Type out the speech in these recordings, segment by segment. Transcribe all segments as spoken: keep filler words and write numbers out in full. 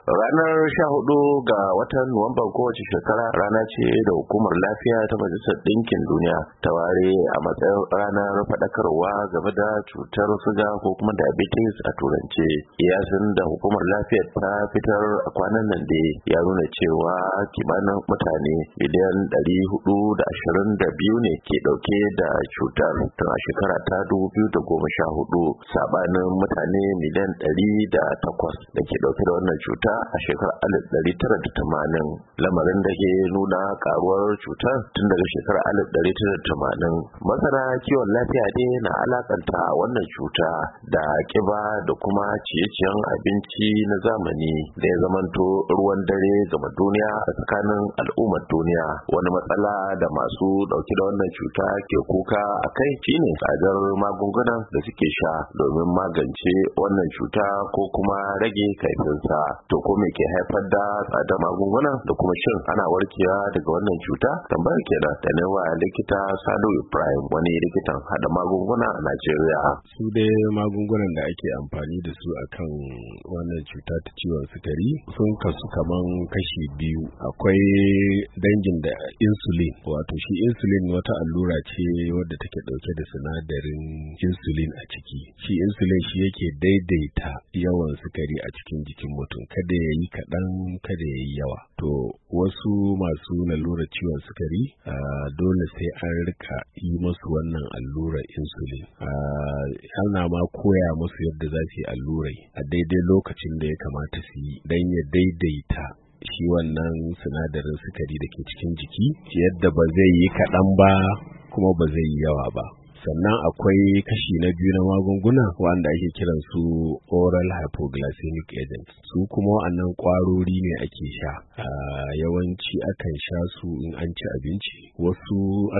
Ranar sha hudu ga watan Nuwamban kowace shekara rana ce da hukumar lafiya ta Majalisar Ɗinkin Duniya ta ware a matsayin ranar faɗakarwa game da cutar suga ko kuma diabetes a turance. Kiyasin da hukumar lafiya ta fitar a kwanan nan da ya nuna cewa kimanin mutane miliyan ɗari hudu da ashirin da biyu ne ke ɗauke da cutar tun a shekara ta dubu biyu da goma sha hudu, sabanin mutane miliyan ɗari da takwas da ke ɗauke da wannan cuta a shekarar alif ɗari tara da tamanin, lamarin da ke nuna karuwar cutar tun daga shekarar alif ɗari tara da tamanin. Masana kiwon lafiya dai na alakanta wannan cuta da kiba da kuma ciye-ciyen abinci na zamani da ya zamanto ruwan dare gama duniya a tsakanin al'ummar duniya. Wani matsala da masu dauke da wannan cuta ke kuka a kai shine tsadar magungunan da suke sha domin magance wannan cuta ko kuma rage kaifinsa. To ko me ke haifar da tsadar magungunan da kuma shin ana warkewa daga wannan cuta? Tambayar kenan da ne wa likita Salo Ibrahim, wani likitan hada magunguna a Najeriya. Su dai magungunan da ake amfani da su akan wannan cuta ta ciwon sukari sun kasu kaman kashi biyu. Akwai dangin da insulin, wato shi insulin wata allura ce wadda take dauke da sinadarin insulin a ciki. Shi insulin shi yake daidaita yawan sukari a cikin jikin mutum, kada ya yi kaɗan kada ya yi yawa. To wasu masu lalurar ciwon sukari dole sai an rika yi musu wannan allurar insulin. Ana ma koya musu yadda za su yi allurai a daidai lokacin da ya kamata su yi don ya daidaita shi wannan sinadarin sukari da ke cikin jiki yadda ba zai yi kaɗan ba kuma ba zai yi yawa ba. Sannan akwai kashi na biyu na magunguna wanda ake kiran su oral hypoglycemic agents. Su kuma wa'annan kwarori ne ake sha. Yawanci akan sha su in an ci abinci. Wasu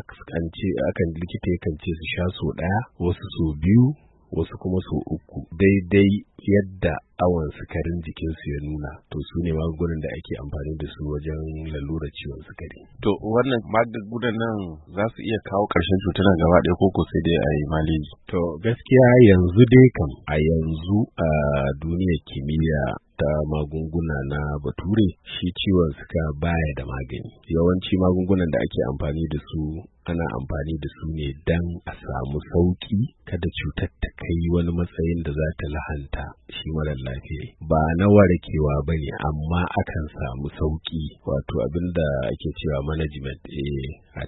akan likita yakan ce su sha so ɗaya, wasu so biyu, wasu kuma so uku. Daidai yadda awon sukarin jikinsu ya nuna. To su ne magungunan da ake amfani da su wajen lalurar ciwon sukari. To wannan magungunan nan za su iya kawo ƙarshen cutar gaba ɗaya ko sai dai a yi maleji? To gaskiya yanzu dai kam a yanzu a duniyar kimiyya ta magunguna na bature, shi ciwon suka baya da magani. Yawanci magungunan da ake amfani da su ana amfani da su ne dan a samu sauki, kada cutar ta kai wani matsayin da za ta lahanta shi marar lafiya. Ba na warkewa ba ne, amma akan samu sauki, wato abinda ake cewa management, eh,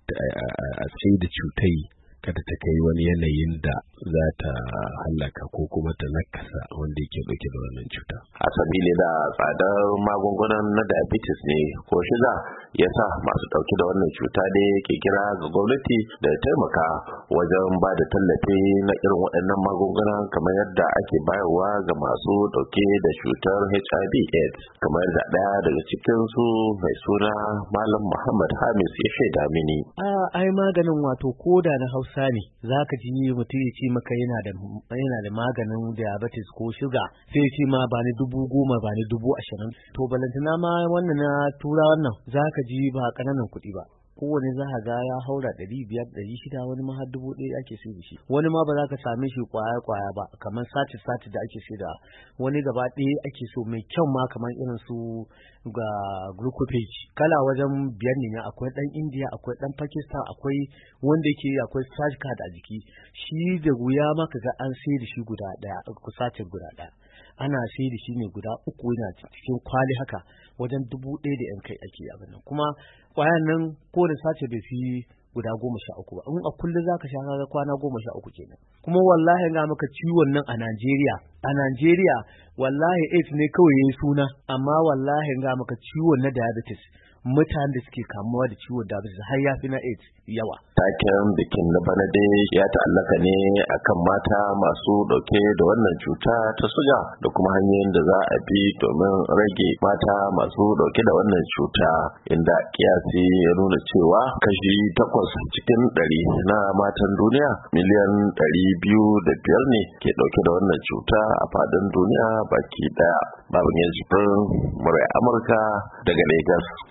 a sai da cutai kada ta kai wani yanayin da za ta hallaka ko kuma ta nakasa wanda yake dauke da wannan cuta. A sabili da tsadar magungunan na diabetes ne ko shiga yasa masu dauke da wannan cuta da ke kira ga gwamnati da taimaka wajen ba da tallafi na irin waɗannan magunguna kamar yadda ake bayarwa ga masu dauke da cutar H I V AIDS, kamar da ɗaya daga cikin su mai suna Malam Muhammad Hamis ya shaida mini. A ai maganin wato koda na Hausa ne zaka ji mutum ya ce maka yana da yana da maganin diabetes ko sugar, sai ya ce ma ba ni dubu goma ba ni dubu ashirin. To balantana ma wannan na tura wannan zaka ji ba kananan kuɗi ba. Kowane za ka ga ya haura ɗari biyar ɗari shida, wani ma har dubu ɗaya ake sai da shi. Wani ma ba za ka same shi kwaya kwaya ba kamar sati sati da ake sai da, wani gaba ɗaya ake so mai kyau ma kamar irin su ga glucophage kala wajen biyar ne. Akwai ɗan India, akwai ɗan Pakistan, akwai wanda yake akwai scratch card a jiki. Shi da wuya ma ka ga an sai da shi guda ɗaya, ku sace guda ɗaya. Ana sai da shi ne guda uku yana cikin kwali haka, wajen dubu ɗaya da yan kai ake abin nan. Kuma kwayan nan ko da sace bai fi guda goma sha uku ba, in a kullum zaka sha kaga kwana goma sha uku kenan. Kuma wallahi ga maka ciwon nan a Najeriya a Najeriya wallahi AIDS ne kawai yayi suna, amma wallahi ga maka ciwon na diabetes, mutanen da suke kamuwa da ciwon diabetes har ya fi na AIDS yawa. Taken bikin na bana dai ya ta'allaka ne akan mata masu dauke da wannan cuta ta suga da kuma hanyoyin da za a bi domin rage mata masu dauke da wannan cuta, inda kiyasi ya nuna cewa kashi takwas cikin ɗari na matan duniya miliyan ɗari biyu da biyar ne ke dauke da wannan cuta a fadin duniya baki daya. Babban yanzu murai Amurka daga Lagos.